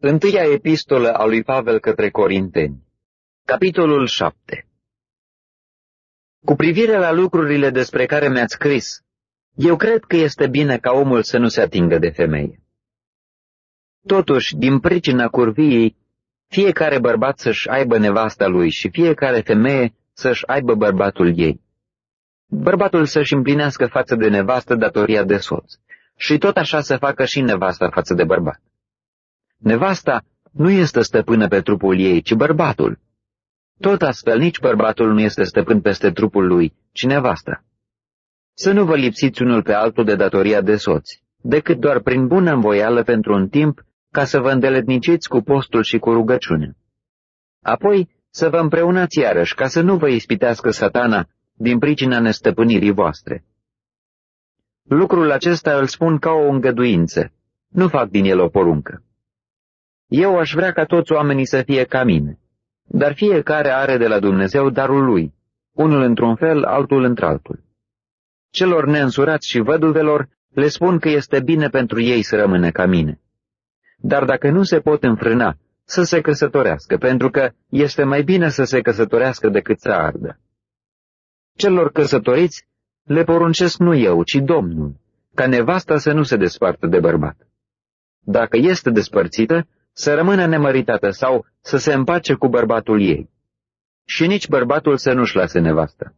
Întâia epistolă a lui Pavel către Corinteni, capitolul 7. Cu privire la lucrurile despre care mi-ați scris, eu cred că este bine ca omul să nu se atingă de femeie. Totuși, din pricina curviei, fiecare bărbat să-și aibă nevasta lui și fiecare femeie să-și aibă bărbatul ei. Bărbatul să-și împlinească față de nevastă datoria de soț și tot așa să facă și nevasta față de bărbat. Nevasta nu este stăpână pe trupul ei, ci bărbatul. Tot astfel, nici bărbatul nu este stăpân peste trupul lui, ci nevasta. Să nu vă lipsiți unul pe altul de datoria de soți, decât doar prin bună învoială pentru un timp, ca să vă îndeletniciți cu postul și cu rugăciunea. Apoi să vă împreunați iarăși, ca să nu vă ispitească Satana din pricina nestăpânirii voastre. Lucrul acesta îl spun ca o îngăduință, nu fac din el o poruncă. Eu aș vrea ca toți oamenii să fie ca mine, dar fiecare are de la Dumnezeu darul lui, unul într-un fel, altul într-altul. Celor neînsurați și văduvelor le spun că este bine pentru ei să rămână ca mine. Dar dacă nu se pot înfrâna, să se căsătorească, pentru că este mai bine să se căsătorească decât să ardă. Celor căsătoriți le poruncesc nu eu, ci Domnul, ca nevasta să nu se despartă de bărbat. Dacă este despărțită, să rămână nemăritată sau să se împace cu bărbatul ei. Și nici bărbatul să nu-și lase nevastă.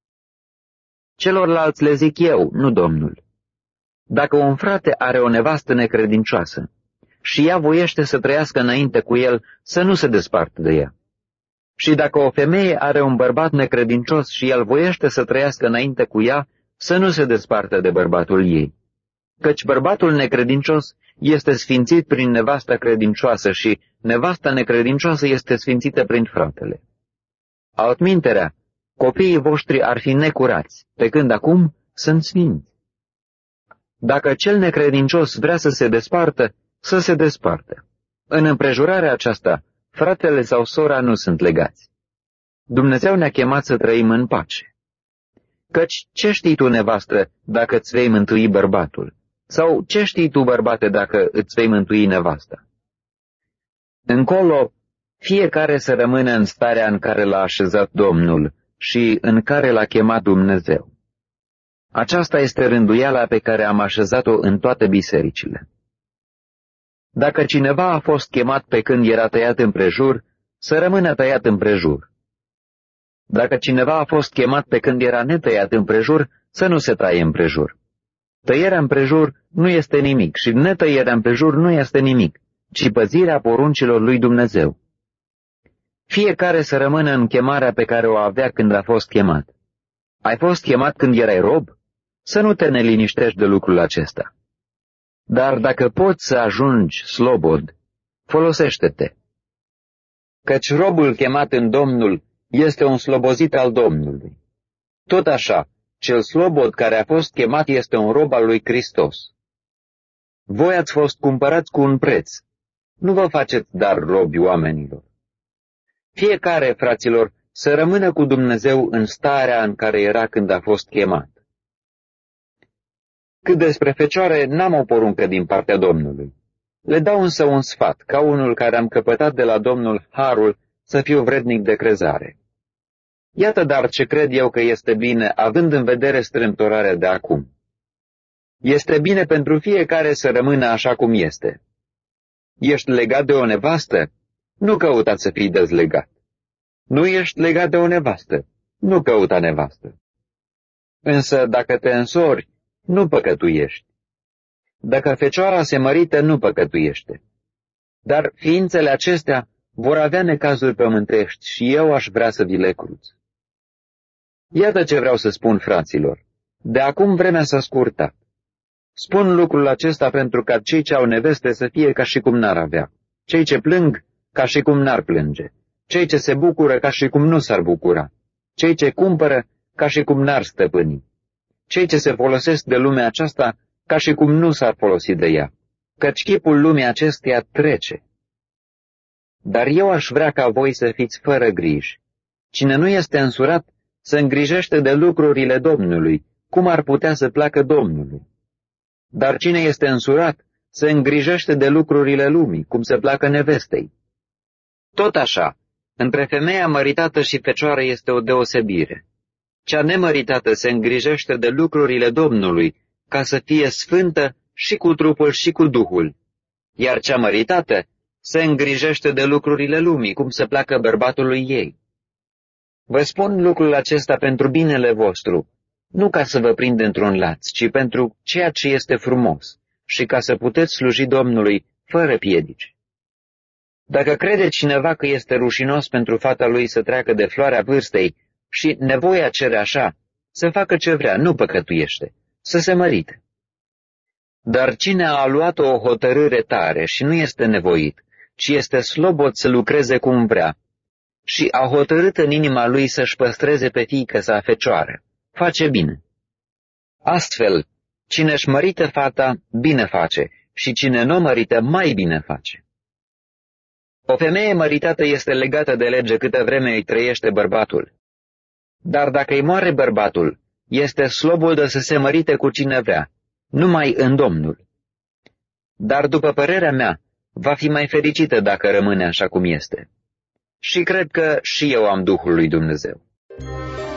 Celorlalți le zic eu, nu Domnul. Dacă un frate are o nevastă necredincioasă și ea voiește să trăiască înainte cu el, să nu se despartă de ea. Și dacă o femeie are un bărbat necredincios și el voiește să trăiască înainte cu ea, să nu se despartă de bărbatul ei. Căci bărbatul necredincios este sfințit prin nevasta credincioasă și nevasta necredincioasă este sfințită prin fratele. Altminterea, copiii voștri ar fi necurați, pe când acum sunt sfinți. Dacă cel necredincios vrea să se despartă, să se despartă. În împrejurarea aceasta, fratele sau sora nu sunt legați. Dumnezeu ne-a chemat să trăim în pace. Căci ce știi tu, nevastă, dacă îți vei mântui bărbatul? Sau ce știi tu, bărbate, dacă îți vei mântui nevasta? Încolo, fiecare să rămână în starea în care l-a așezat Domnul și în care l-a chemat Dumnezeu. Aceasta este rânduiala pe care am așezat-o în toate bisericile. Dacă cineva a fost chemat pe când era tăiat împrejur, să rămână tăiat împrejur. Dacă cineva a fost chemat pe când era netăiat împrejur, să nu se taie împrejur. Tăierea împrejur nu este nimic și netăierea împrejur nu este nimic, ci păzirea poruncilor lui Dumnezeu. Fiecare să rămână în chemarea pe care o avea când a fost chemat. Ai fost chemat când erai rob? Să nu te neliniștești de lucrul acesta. Dar dacă poți să ajungi slobod, folosește-te. Căci robul chemat în Domnul este un slobozit al Domnului. Tot așa, cel slobod care a fost chemat este un rob al lui Hristos. Voi ați fost cumpărați cu un preț. Nu vă faceți dar robi oamenilor. Fiecare, fraților, să rămână cu Dumnezeu în starea în care era când a fost chemat. Cât despre fecioare, n-am o poruncă din partea Domnului. Le dau însă un sfat, ca unul care am căpătat de la Domnul harul să fiu vrednic de crezare. Iată dar ce cred eu că este bine, având în vedere strâmtorarea de acum. Este bine pentru fiecare să rămână așa cum este. Ești legat de o nevastă? Nu căuta să fii dezlegat. Nu ești legat de o nevastă? Nu căuta nevastă. Însă dacă te însori, nu păcătuiești. Dacă fecioara se mărită, nu păcătuiește. Dar ființele acestea vor avea necazuri pământești și eu aș vrea să vi le cruț. Iată ce vreau să spun, fraților. De acum vremea s-a scurtat. Spun lucrul acesta pentru ca cei ce au neveste să fie ca și cum n-ar avea, cei ce plâng ca și cum n-ar plânge, cei ce se bucură ca și cum nu s-ar bucura, cei ce cumpără ca și cum n-ar stăpâni, cei ce se folosesc de lumea aceasta ca și cum nu s-ar folosi de ea, căci chipul lumii acesteia trece. Dar eu aș vrea ca voi să fiți fără griji. Cine nu este însurat, se îngrijește de lucrurile Domnului, cum ar putea să placă Domnului. Dar cine este însurat, se îngrijește de lucrurile lumii, cum se placă nevestei. Tot așa, între femeia măritată și fecioară este o deosebire. Cea nemăritată se îngrijește de lucrurile Domnului, ca să fie sfântă și cu trupul și cu duhul, iar cea măritată se îngrijește de lucrurile lumii, cum se placă bărbatului ei. Vă spun lucrul acesta pentru binele vostru, nu ca să vă prind într-un laț, ci pentru ceea ce este frumos și ca să puteți sluji Domnului fără piedici. Dacă crede cineva că este rușinos pentru fata lui să treacă de floarea vârstei și nevoia cere așa, să facă ce vrea, nu păcătuiește, să se mărite. Dar cine a luat o hotărâre tare și nu este nevoit, ci este slobod să lucreze cum vrea, și a hotărât în inima lui să-și păstreze pe fiică sa fecioară, face bine. Astfel, cine își mărită fata, bine face, și cine nu mărită, mai bine face. O femeie măritată este legată de lege câtă vreme îi trăiește bărbatul. Dar dacă îi moare bărbatul, este slobodă să se mărite cu cine vrea, numai în Domnul. Dar, după părerea mea, va fi mai fericită dacă rămâne așa cum este. Și cred că și eu am Duhul lui Dumnezeu.